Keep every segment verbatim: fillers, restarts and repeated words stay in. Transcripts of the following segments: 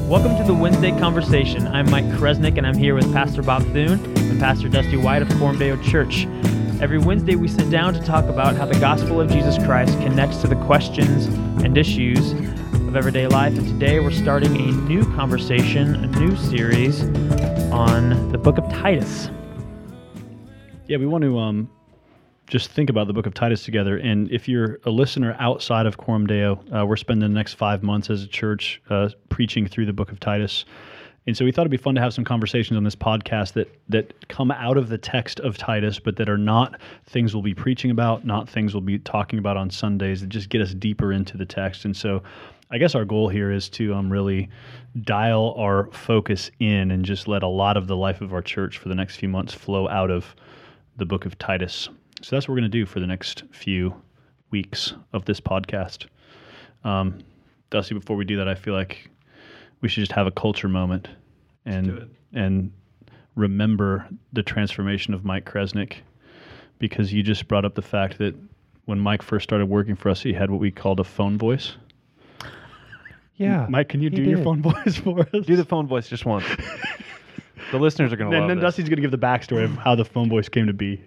Welcome to the Wednesday Conversation. I'm Mike Kresnick, and I'm here with Pastor Bob Thune and Pastor Dusty White of Coram Deo Church. Every Wednesday, we sit down to talk about how the gospel of Jesus Christ connects to the questions and issues of everyday life. And today, we're starting a new conversation, a new series on the book of Titus. Yeah, we want to um, just think about the book of Titus together. And if you're a listener outside of Coram Deo, uh, we're spending the next five months as a church uh, preaching through the book of Titus. And so we thought it'd be fun to have some conversations on this podcast that that come out of the text of Titus, but that are not things we'll be preaching about, not things we'll be talking about on Sundays, that just get us deeper into the text. And so I guess our goal here is to um, really dial our focus in and just let a lot of the life of our church for the next few months flow out of the book of Titus. So that's what we're going to do for the next few weeks of this podcast. Um, Dusty, before we do that, I feel like we should just have a culture moment and and remember the transformation of Mike Kresnick, because you just brought up the fact that when Mike first started working for us, he had what we called a phone voice. Yeah. Mike, can you do did. your phone voice for us? Do the phone voice just once. The listeners are going to love And then this. Dusty's going to give the backstory of how the phone voice came to be.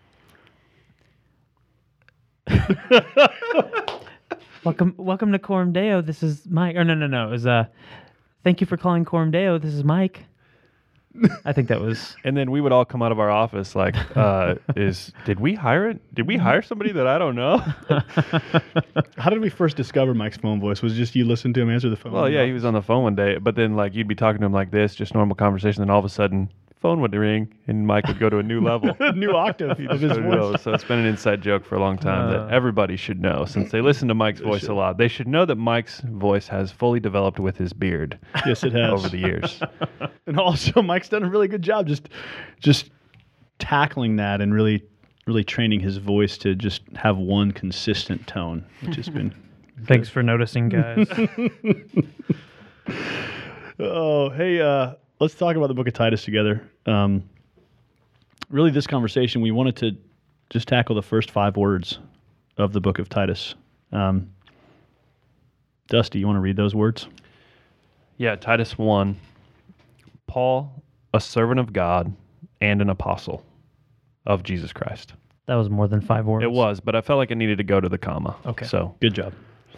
Welcome, welcome to Coram Deo. This is Mike. Or no, no, no. It was uh, thank you for calling Coram Deo. This is Mike. I think that was. And then we would all come out of our office like, uh, "Is did we hire it? Did we hire somebody that I don't know?" How did we first discover Mike's phone voice? Was it just you listened to him answer the phone? Well, yeah, he was on the phone one day, but then like you'd be talking to him like this, just normal conversation. Then all of a sudden, phone would ring, and Mike would go to a new level. a new octave He of just his go to voice. know. So it's been an inside joke for a long time Uh. that everybody should know, since they listen to Mike's voice a lot. They should know that Mike's voice has fully developed with his beard Yes, it has. over the years. And also, Mike's done a really good job just just tackling that and really really training his voice to just have one consistent tone, which has been. Thanks for noticing, guys. Oh, hey, uh, let's talk about the book of Titus together. Um, really, this conversation, we wanted to just tackle the first five words of the book of Titus. Um, Dusty, you want to read those words? Yeah, Titus one. Paul, a servant of God and an apostle of Jesus Christ. That was more than five words. It was, but I felt like I needed to go to the comma. Okay. So, Good job.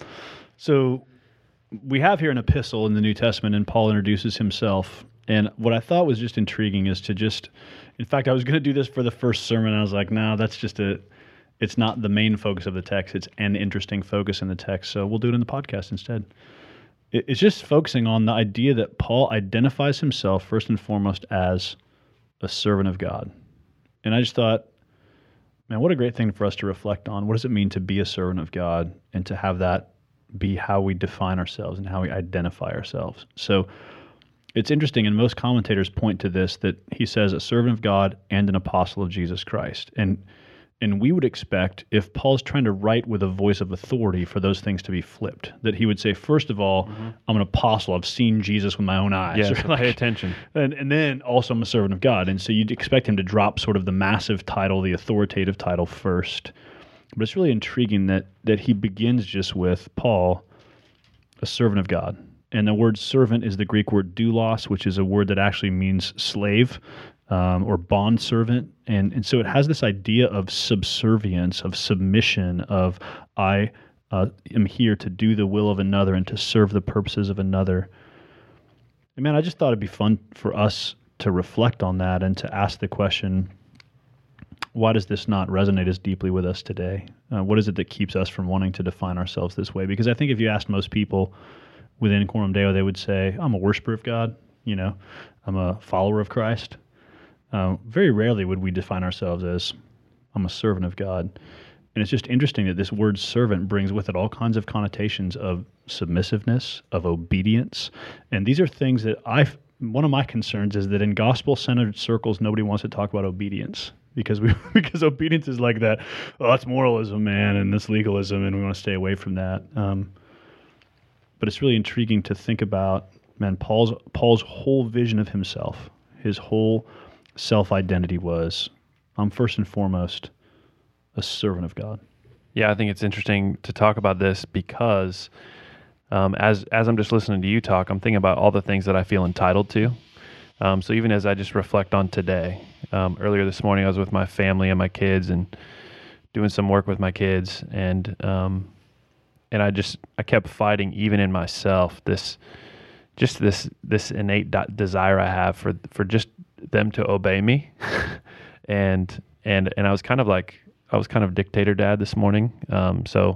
So we have here an epistle in the New Testament, and Paul introduces himself. And what I thought was just intriguing is to just, in fact, I was going to do this for the first sermon. And I was like, no, that's just a, it's not the main focus of the text. It's an interesting focus in the text. So we'll do it in the podcast instead. It, it's just focusing on the idea that Paul identifies himself first and foremost as a servant of God. And I just thought, man, what a great thing for us to reflect on. What does it mean to be a servant of God and to have that be how we define ourselves and how we identify ourselves? So it's interesting, and most commentators point to this, that he says a servant of God and an apostle of Jesus Christ. And and we would expect, if Paul's trying to write with a voice of authority, for those things to be flipped. That he would say, first of all, mm-hmm. I'm an apostle. I've seen Jesus with my own eyes. yeah, Or so like, pay attention. And, and then also I'm a servant of God. And so you'd expect him to drop sort of the massive title, the authoritative title first. But it's really intriguing that that he begins just with Paul, a servant of God. And the word servant is the Greek word doulos, which is a word that actually means slave um, or bond servant. And, and so it has this idea of subservience, of submission, of I uh, am here to do the will of another and to serve the purposes of another. And man, I just thought it'd be fun for us to reflect on that and to ask the question, why does this not resonate as deeply with us today? Uh, what is it that keeps us from wanting to define ourselves this way? Because I think if you asked most people within Coram Deo, they would say, I'm a worshiper of God, you know, I'm a follower of Christ. Uh, very rarely would we define ourselves as, I'm a servant of God. And it's just interesting that this word servant brings with it all kinds of connotations of submissiveness, of obedience. And these are things that I, one of my concerns is that in gospel-centered circles, nobody wants to talk about obedience. Because we because obedience is like that, oh, that's moralism, man, and that's legalism, and we want to stay away from that. Um, but it's really intriguing to think about, man, Paul's Paul's whole vision of himself, his whole self-identity was, I'm first and foremost a servant of God. Yeah, I think it's interesting to talk about this because um, as as I'm just listening to you talk, I'm thinking about all the things that I feel entitled to. Um, so even as I just reflect on today, um, earlier this morning I was with my family and my kids and doing some work with my kids, and um, and I just I kept fighting even in myself this just this this innate de- desire I have for for just them to obey me, and and and I was kind of like I was kind of dictator dad this morning. Um, so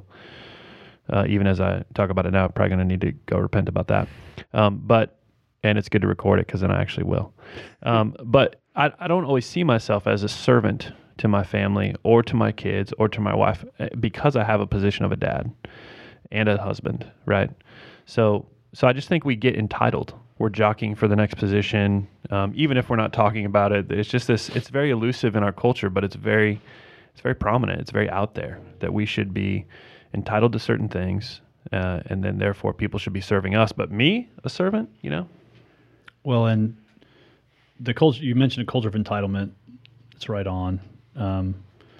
uh, even as I talk about it now, I'm probably going to need to go repent about that. Um, but and it's good to record it because then I actually will. Um, but I, I don't always see myself as a servant to my family or to my kids or to my wife because I have a position of a dad and a husband, right? So so I just think we get entitled. We're jockeying for the next position, um, even if we're not talking about it. It's just this. It's very elusive in our culture, but it's very, it's very prominent. It's very out there that we should be entitled to certain things, uh, and then therefore people should be serving us. But me, a servant, you know. Well, and the culture you mentioned, a culture of entitlement. It's right on, um,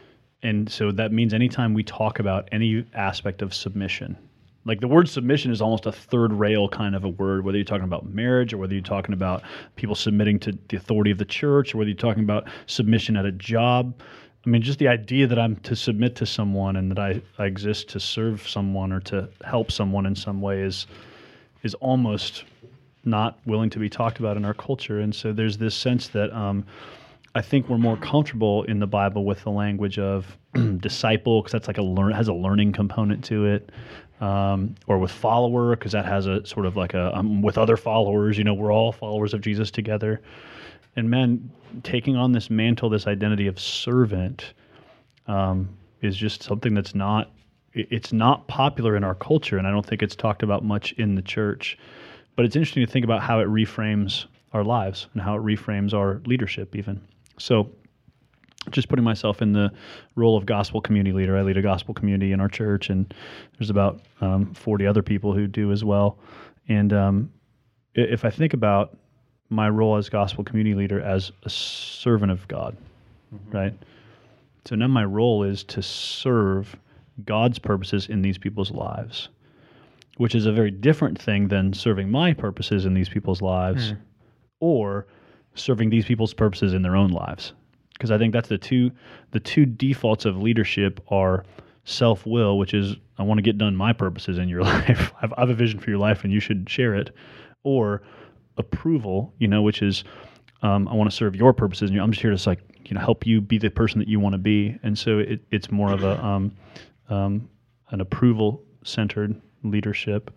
and so that means anytime we talk about any aspect of submission. Like the word submission is almost a third rail kind of a word, whether you're talking about marriage or whether you're talking about people submitting to the authority of the church or whether you're talking about submission at a job. I mean, just the idea that I'm to submit to someone and that I, I exist to serve someone or to help someone in some way is is almost not willing to be talked about in our culture. And so there's this sense that um, I think we're more comfortable in the Bible with the language of disciple, because that's like a learn has a learning component to it. Um, or with follower, because that has a sort of like a, um, with other followers, you know, we're all followers of Jesus together. And man, taking on this mantle, this identity of servant, um, is just something that's not, it's not popular in our culture, and I don't think it's talked about much in the church. But it's interesting to think about how it reframes our lives and how it reframes our leadership even. So just putting myself in the role of gospel community leader. I lead a gospel community in our church, and there's about um, forty other people who do as well. And um, if I think about my role as gospel community leader as a servant of God, mm-hmm. right? So now my role is to serve God's purposes in these people's lives, which is a very different thing than serving my purposes in these people's lives mm. or serving these people's purposes in their own lives. Because I think that's the two the two defaults of leadership are self-will, which is I want to get done my purposes in your life. I have, I have a vision for your life and you should share it. Or approval, you know, which is um, I want to serve your purposes and I'm just here to like, you know, help you be the person that you want to be. And so it, it's more of a um, um, an approval-centered leadership.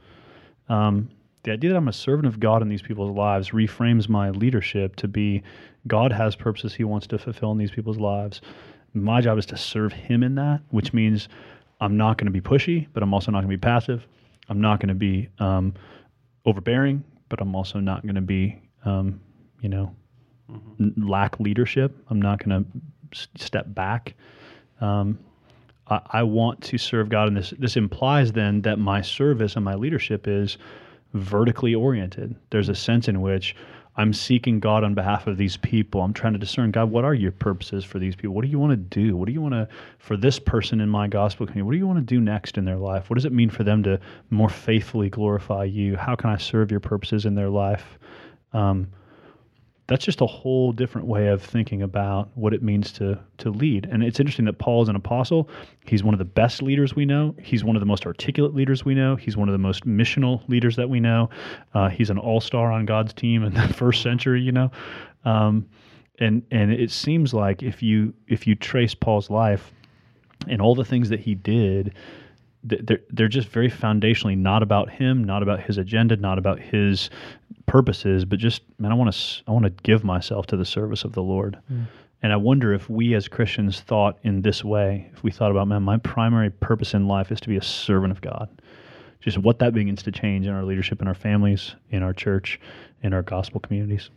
Um, the idea that I'm a servant of God in these people's lives reframes my leadership to be God has purposes he wants to fulfill in these people's lives. My job is to serve him in that, which means I'm not going to be pushy, but I'm also not going to be passive. I'm not going to be um, overbearing, but I'm also not going to be, um, you know, mm-hmm. n- lack leadership. I'm not going to s- step back. Um, I, I want to serve God in this. This implies then that my service and my leadership is vertically oriented. There's a sense in which I'm seeking God on behalf of these people. I'm trying to discern, God, what are your purposes for these people? What do you want to do? What do you want to, for this person in my gospel community, what do you want to do next in their life? What does it mean for them to more faithfully glorify you? How can I serve your purposes in their life? Um, that's just a whole different way of thinking about what it means to to lead. And it's interesting that Paul is an apostle. He's one of the best leaders we know. He's one of the most articulate leaders we know. He's one of the most missional leaders that we know. Uh, he's an all-star on God's team in the first century, you know. Um, and and it seems like if you if you trace Paul's life and all the things that he did, they're they're just very foundationally not about him, not about his agenda, not about his purposes, but just, man, I want to I want to give myself to the service of the Lord. Mm. And I wonder if we as Christians thought in this way, if we thought about, man, my primary purpose in life is to be a servant of God. Just what that begins to change in our leadership, in our families, in our church, in our gospel communities.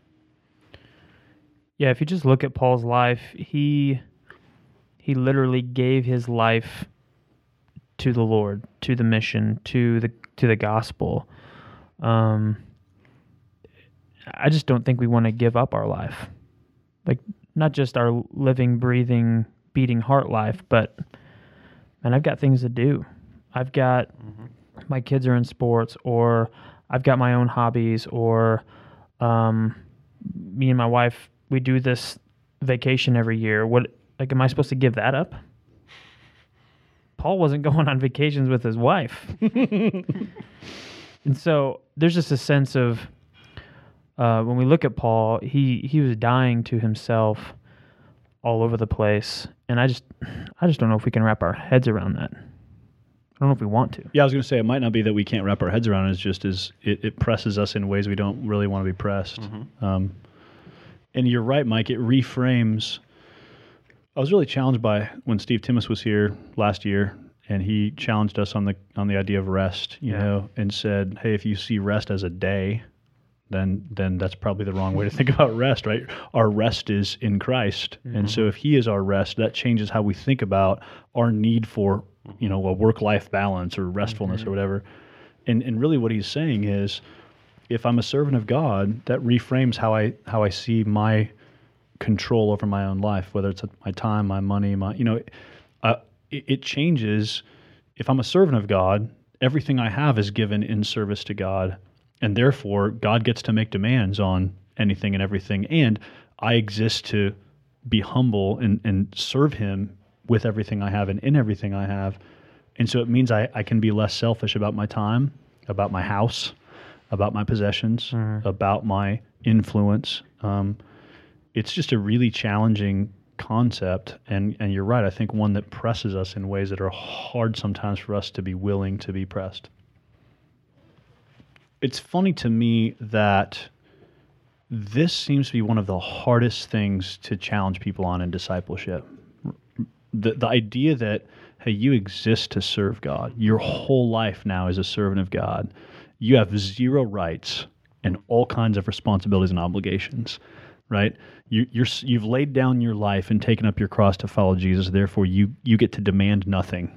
Yeah, if you just look at Paul's life, he he literally gave his life to the Lord, to the mission, to the to the gospel. Um, I just don't think we want to give up our life, like not just our living, breathing, beating heart life, but man, I've got things to do. I've got mm-hmm. my kids are in sports, or I've got my own hobbies, or um, me and my wife, we do this vacation every year. What, like, am I supposed to give that up? Paul wasn't going on vacations with his wife. And so there's just a sense of, uh, when we look at Paul, he, he was dying to himself all over the place. And I just, I just don't know if we can wrap our heads around that. I don't know if we want to. Yeah, I was going to say, it might not be that we can't wrap our heads around it. It's just as it, it presses us in ways we don't really want to be pressed. Mm-hmm. Um, and you're right, Mike, it reframes. I was really challenged by when Steve Timmis was here last year, and he challenged us on the on the idea of rest, you yeah. know, and said, hey, if you see rest as a day, then then that's probably the wrong way to think about rest, right? Our rest is in Christ. Mm-hmm. And so if he is our rest, that changes how we think about our need for, you know, a work-life balance or restfulness mm-hmm. or whatever. And and really what he's saying is, if I'm a servant of God, that reframes how I how I see my control over my own life, whether it's my time, my money, my, you know, uh, it, it changes. If I'm a servant of God, everything I have is given in service to God, and therefore God gets to make demands on anything and everything, and I exist to be humble and, and serve him with everything I have and in everything I have. And so it means I, I can be less selfish about my time, about my house, about my possessions, mm-hmm. about my influence. Um, it's just a really challenging concept. And, and you're right, I think one that presses us in ways that are hard sometimes for us to be willing to be pressed. It's funny to me that this seems to be one of the hardest things to challenge people on in discipleship. The the idea that, hey, you exist to serve God. Your whole life now is a servant of God. You have zero rights and all kinds of responsibilities and obligations, right? You, you're you've laid down your life and taken up your cross to follow Jesus. Therefore, you you get to demand nothing.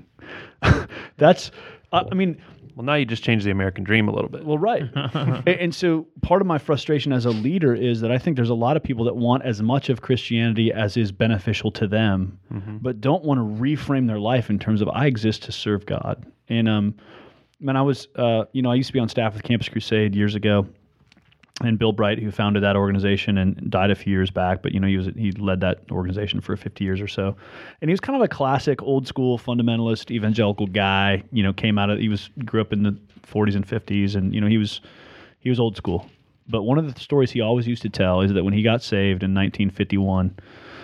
That's, uh, I mean. Well, now you just changed the American dream a little bit. Well, right. and, and so part of my frustration as a leader is that I think there's a lot of people that want as much of Christianity as is beneficial to them, mm-hmm. but don't want to reframe their life in terms of, I exist to serve God. And, um, man, I was, uh, you know, I used to be on staff with Campus Crusade years ago, and Bill Bright, who founded that organization and died a few years back, but, you know, he was he led that organization for fifty years or so. And he was kind of a classic old school fundamentalist evangelical guy, you know, came out of, he was, grew up in the forties and fifties, and, you know, he was, he was old school. But one of the stories he always used to tell is that when he got saved in nineteen fifty-one,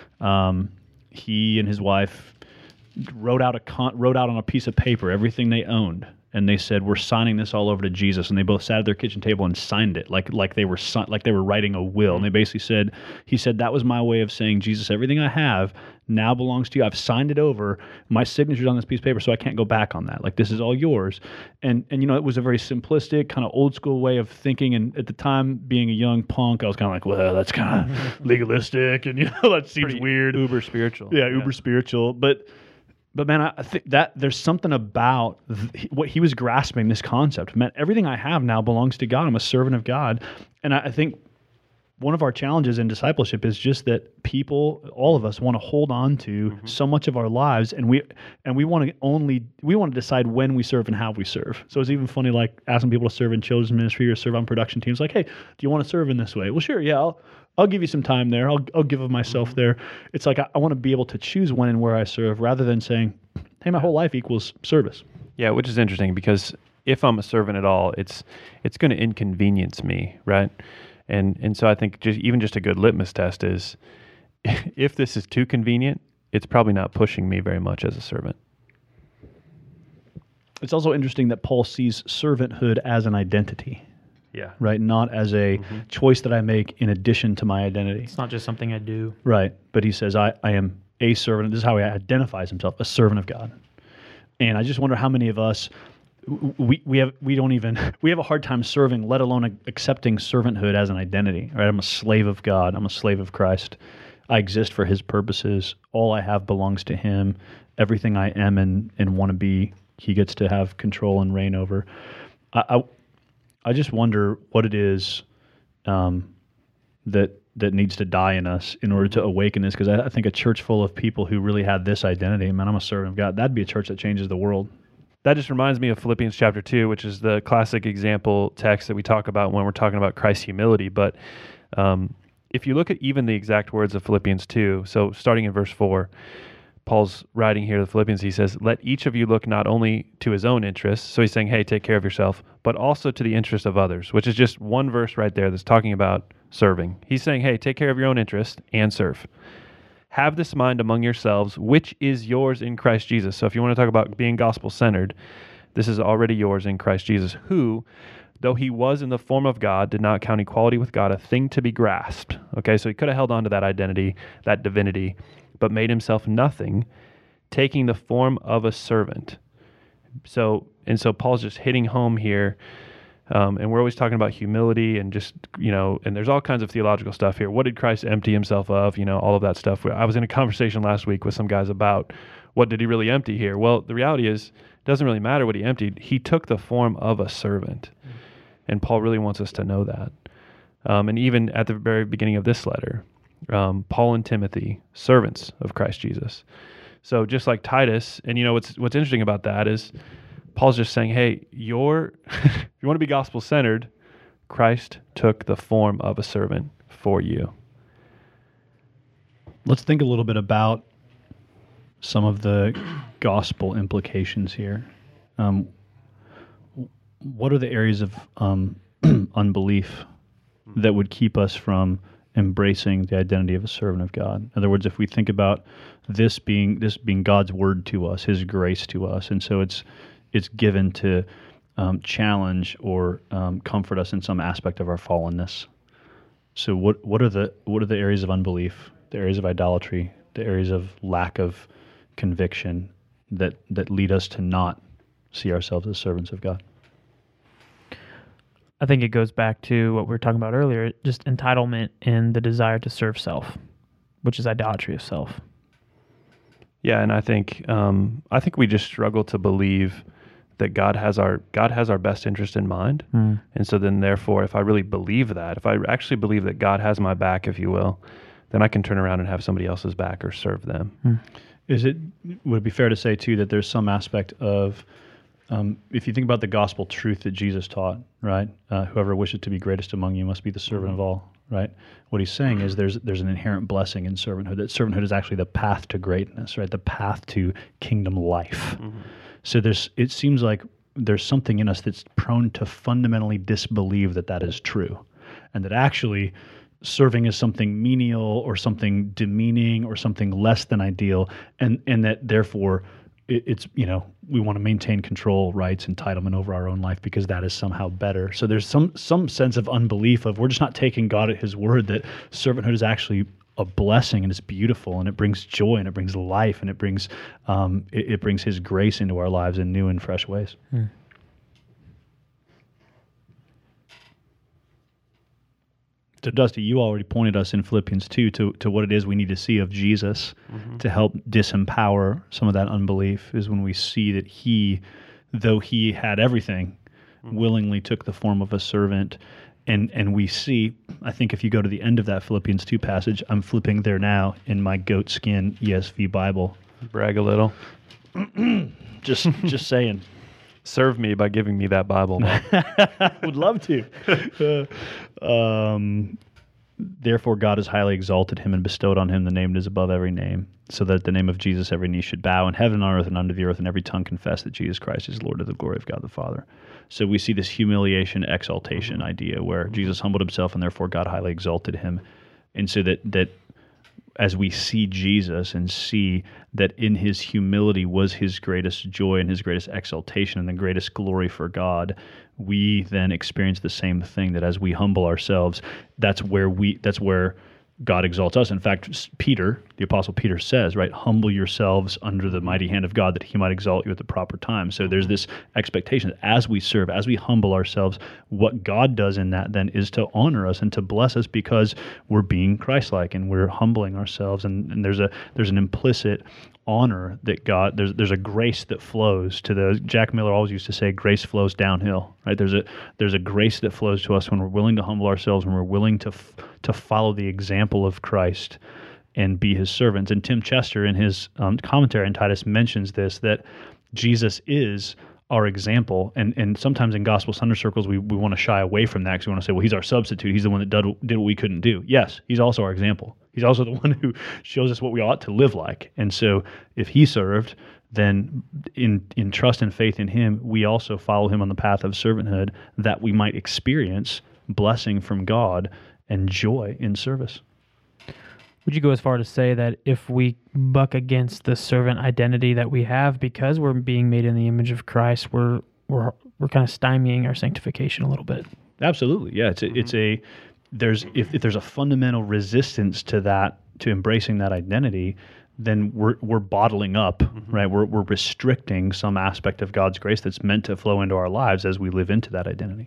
um, he and his wife wrote out a con- wrote out on a piece of paper everything they owned. And they said, we're signing this all over to Jesus. And they both sat at their kitchen table and signed it like like they were si- like they were writing a will. And they basically said, he said, that was my way of saying, Jesus, everything I have now belongs to you. I've signed it over. My signature's on this piece of paper, so I can't go back on that. Like, this is all yours. And, and you know, it was a very simplistic, kind of old school way of thinking. And at the time, being a young punk, I was kind of like, well, that's kind of legalistic. And, you know, that seems Pretty weird. Uber spiritual. Yeah, yeah, uber spiritual. But... But man, I think that there's something about th- what he was grasping, this concept. Man, everything I have now belongs to God. I'm a servant of God. And I, I think one of our challenges in discipleship is just that people, all of us, want to hold on to mm-hmm. so much of our lives, and we and we want to only we want to decide when we serve and how we serve. So it's even funny, like asking people to serve in children's ministry or serve on production teams. Like, hey, do you want to serve in this way? Well, sure, yeah, I'll I'll give you some time there. I'll I'll give of myself mm-hmm. there. It's like I, I want to be able to choose when and where I serve, rather than saying, hey, my whole life equals service. Yeah, which is interesting, because if I'm a servant at all, it's it's going to inconvenience me, right? And and so I think just even just a good litmus test is, if this is too convenient, it's probably not pushing me very much as a servant. It's also interesting that Paul sees servanthood as an identity. Yeah. Right? Not as a mm-hmm. choice that I make in addition to my identity. It's not just something I do. Right. But he says, I, I am a servant. This is how he identifies himself, a servant of God. And I just wonder how many of us, we we have we don't even, we have a hard time serving, let alone accepting servanthood as an identity. Right? I'm a slave of God. I'm a slave of Christ. I exist for his purposes. All I have belongs to him. Everything I am and, and want to be, he gets to have control and reign over. I, I I just wonder what it is um, that that needs to die in us in order to awaken this, because I, I think a church full of people who really had this identity, man, I'm a servant of God, that'd be a church that changes the world. that just reminds me of Philippians chapter two, which is the classic example text that we talk about when we're talking about Christ's humility. But um, if you look at even the exact words of Philippians two, so starting in verse four, Paul's writing here to the Philippians, he says, let each of you look not only to his own interests, so he's saying, hey, take care of yourself, but also to the interest of others, which is just one verse right there that's talking about serving. He's saying, hey, take care of your own interest and serve. Have this mind among yourselves, which is yours in Christ Jesus. So if you want to talk about being gospel-centered, this is already yours in Christ Jesus, who, though he was in the form of God, did not count equality with God a thing to be grasped. Okay, so he could have held on to that identity, that divinity, but made himself nothing, taking the form of a servant. So, and so Paul's just hitting home here, um, and we're always talking about humility and just, you know, and there's all kinds of theological stuff here. What did Christ empty himself of? You know, all of that stuff. I was in a conversation last week with some guys about what did he really empty here? Well, the reality is, it doesn't really matter what he emptied. He took the form of a servant, mm. and Paul really wants us to know that. Um, and even at the very beginning of this letter, Um, Paul and Timothy, servants of Christ Jesus. So just like Titus, and you know what's what's interesting about that is Paul's just saying, hey, you're if you want to be gospel-centered, Christ took the form of a servant for you. Let's think a little bit about some of the gospel implications here. Um, what are the areas of um, unbelief that would keep us from embracing the identity of a servant of God? In other words, if we think about this being this being God's word to us, His grace to us, and so it's it's given to um, challenge or um, comfort us in some aspect of our fallenness. So, what what are the what are the areas of unbelief, the areas of idolatry, the areas of lack of conviction that that lead us to not see ourselves as servants of God? I think it goes back to what we were talking about earlier, just entitlement and the desire to serve self, which is idolatry of self. Yeah, and I think um, I think we just struggle to believe that God has our God has our best interest in mind, mm. and so then therefore, if I really believe that, if I actually believe that God has my back, if you will, then I can turn around and have somebody else's back or serve them. Mm. Is it would it be fair to say too that there's some aspect of Um, if you think about the gospel truth that Jesus taught, right? Uh, whoever wishes to be greatest among you must be the servant mm-hmm. of all, right? What he's saying is there's there's an inherent blessing in servanthood. That servanthood is actually the path to greatness, right? The path to kingdom life. Mm-hmm. So there's it seems like there's something in us that's prone to fundamentally disbelieve that that is true, and that actually serving is something menial or something demeaning or something less than ideal, and and that therefore it's, you know, we want to maintain control, rights, entitlement over our own life because that is somehow better. So there's some some sense of unbelief of we're just not taking God at His word that servanthood is actually a blessing and it's beautiful and it brings joy and it brings life and it brings um, it, it brings His grace into our lives in new and fresh ways. Hmm. So Dusty, you already pointed us in Philippians two to, to what it is we need to see of Jesus mm-hmm. to help disempower some of that unbelief, is when we see that He, though He had everything, mm-hmm. willingly took the form of a servant. And and we see, I think if you go to the end of that Philippians two passage, I'm flipping there now in my goat skin E S V Bible. Brag a little. just just saying. Serve me by giving me that Bible. Would love to. Uh, um, Therefore, God has highly exalted Him and bestowed on Him the name that is above every name, so that at the name of Jesus every knee should bow in heaven, on earth, and under the earth, and every tongue confess that Jesus Christ is Lord, to the glory of God the Father. So we see this humiliation, exaltation mm-hmm. idea where Jesus humbled Himself, and therefore God highly exalted Him. And so that that as we see Jesus and see that in His humility was His greatest joy and His greatest exaltation and the greatest glory for God, we then experience the same thing, that as we humble ourselves, that's where we that's where God exalts us. In fact, Peter, the Apostle Peter says, right, humble yourselves under the mighty hand of God that He might exalt you at the proper time. So there's this expectation that as we serve, as we humble ourselves, what God does in that then is to honor us and to bless us because we're being Christ-like and we're humbling ourselves. And, and there's a there's an implicit honor that God, there's there's a grace that flows to the, Jack Miller always used to say, grace flows downhill, right? There's a there's a grace that flows to us when we're willing to humble ourselves, when we're willing to f- to follow the example of Christ and be His servants. And Tim Chester in his um, commentary on Titus mentions this, that Jesus is our example. And and sometimes in gospel Sunday circles, we, we want to shy away from that because we want to say, well, he's our substitute. He's the one that did, did what we couldn't do. Yes, he's also our example. He's also the one who shows us what we ought to live like. And so if he served, then in in trust and faith in him, we also follow him on the path of servanthood that we might experience blessing from God and joy in service. Would you go as far to say that if we buck against the servant identity that we have because we're being made in the image of Christ, we're we're we're kind of stymieing our sanctification a little bit? Absolutely, yeah. It's a, mm-hmm. it's a there's if, if there's a fundamental resistance to that, to embracing that identity, then we're we're bottling up, mm-hmm. right? We're we're restricting some aspect of God's grace that's meant to flow into our lives as we live into that identity.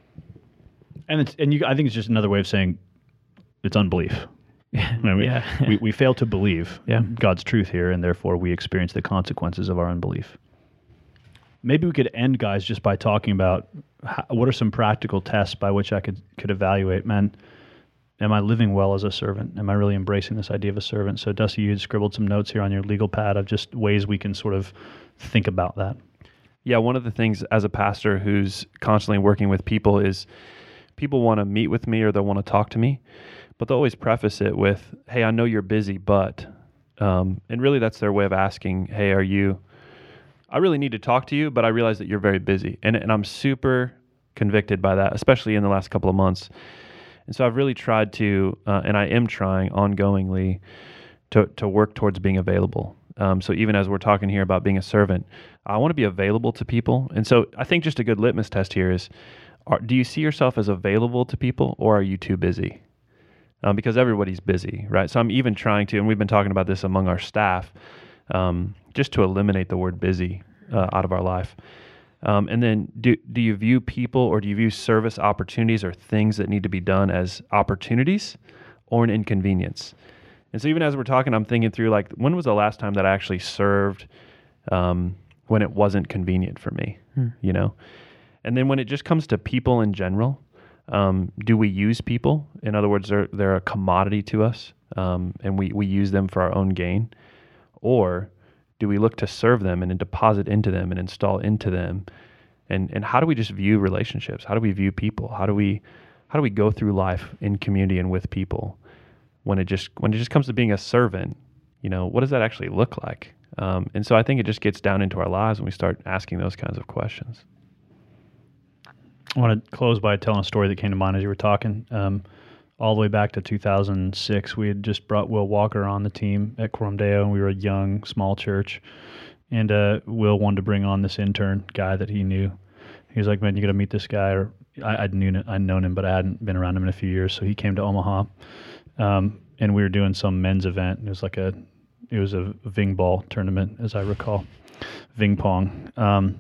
And it's and you, I think it's just another way of saying it's unbelief. I mean, yeah. we, we fail to believe yeah. God's truth here, and therefore we experience the consequences of our unbelief. Maybe we could end, guys, just by talking about how, what are some practical tests by which I could, could evaluate, man, am I living well as a servant? Am I really embracing this idea of a servant? So, Dusty, you had scribbled some notes here on your legal pad of just ways we can sort of think about that. Yeah, one of the things as a pastor who's constantly working with people is people want to meet with me or they'll want to talk to me, but they'll always preface it with, hey, I know you're busy, but, um, and really that's their way of asking, hey, are you, I really need to talk to you, but I realize that you're very busy. And, and I'm super convicted by that, especially in the last couple of months. And so I've really tried to, uh, and I am trying ongoingly to, to work towards being available. Um, so even as we're talking here about being a servant, I want to be available to people. And so I think just a good litmus test here is, are, do you see yourself as available to people, or are you too busy? Um, because everybody's busy, right? So I'm even trying to, and we've been talking about this among our staff, um, just to eliminate the word busy uh, out of our life. Um, and then do do you view people, or do you view service opportunities or things that need to be done as opportunities or an inconvenience? And so even as we're talking, I'm thinking through, like, when was the last time that I actually served um, when it wasn't convenient for me, hmm. you know? And then when it just comes to people in general, um, do we use people? In other words, they're, they're a commodity to us, um, and we, we use them for our own gain? Or do we look to serve them and deposit into them and install into them? And and how do we just view relationships? How do we view people? How do we how do we go through life in community and with people when it just when it just comes to being a servant? You know, what does that actually look like? Um, and so I think it just gets down into our lives when we start asking those kinds of questions. I want to close by telling a story that came to mind as you were talking. Um, all the way back to two thousand six, we had just brought Will Walker on the team at Coram Deo, and we were a young, small church. And uh, Will wanted to bring on this intern guy that he knew. He was like, man, you got to meet this guy. Or I, I'd, knew, I'd known him, but I hadn't been around him in a few years. So he came to Omaha, um, and we were doing some men's event. It was like a, it was a Ving ball tournament, as I recall, Ving pong. Um,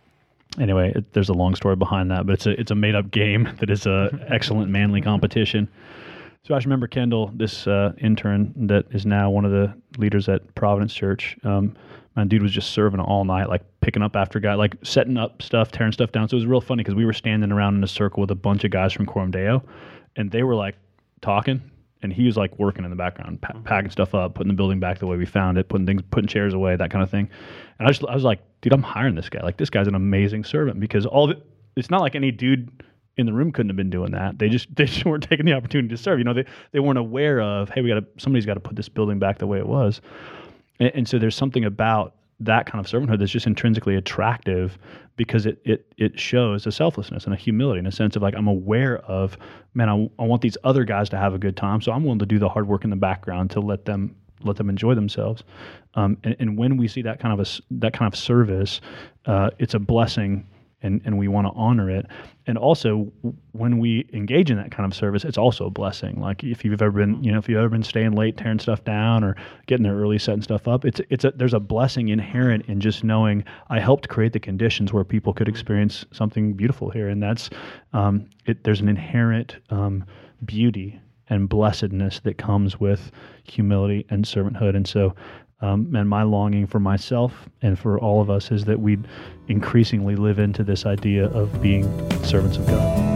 Anyway, it, there's a long story behind that, but it's a it's a made up game that is a excellent manly competition. So I just remember Kendall, this uh, intern that is now one of the leaders at Providence Church. Um, my dude was just serving all night, like picking up after guy, like setting up stuff, tearing stuff down. So it was real funny because we were standing around in a circle with a bunch of guys from Coram Deo, and they were like talking, and he was like working in the background, pa- packing stuff up, putting the building back the way we found it, putting things, putting chairs away, that kind of thing. And I just, I was like, dude, I'm hiring this guy. Like, this guy's an amazing servant, because all the, it's not like any dude in the room couldn't have been doing that. They just, they just weren't taking the opportunity to serve. You know, they, they weren't aware of, hey, we got to, somebody's got to put this building back the way it was. And, and so there's something about that kind of servanthood that's just intrinsically attractive, because it it it shows a selflessness and a humility, in a sense of like, I'm aware of, man, I, I want these other guys to have a good time, so I'm willing to do the hard work in the background to let them let them enjoy themselves. Um, and, and when we see that kind of a that kind of service, uh, it's a blessing, and, and we want to honor it. And also, when we engage in that kind of service, it's also a blessing. Like, if you've ever been, you know, if you've ever been staying late, tearing stuff down, or getting there early, setting stuff up, it's it's a, there's a blessing inherent in just knowing I helped create the conditions where people could experience something beautiful here. And that's um, it. There's an inherent um, beauty and blessedness that comes with humility and servanthood. And so, um, and my longing for myself and for all of us is that we'd increasingly live into this idea of being servants of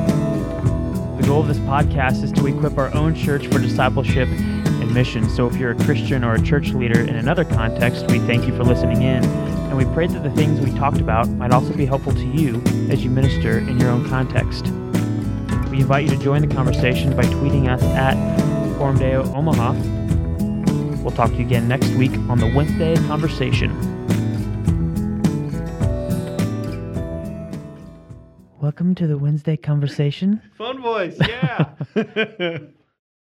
God. The goal of this podcast is to equip our own church for discipleship and mission. So if you're a Christian or a church leader in another context, we thank you for listening in. and we pray that the things we talked about might also be helpful to you as you minister in your own context. We invite you to join the conversation by tweeting us at Coram Deo Omaha. We'll talk to you again next week on the Wednesday Conversation. Welcome to the Wednesday Conversation. Phone voice, yeah.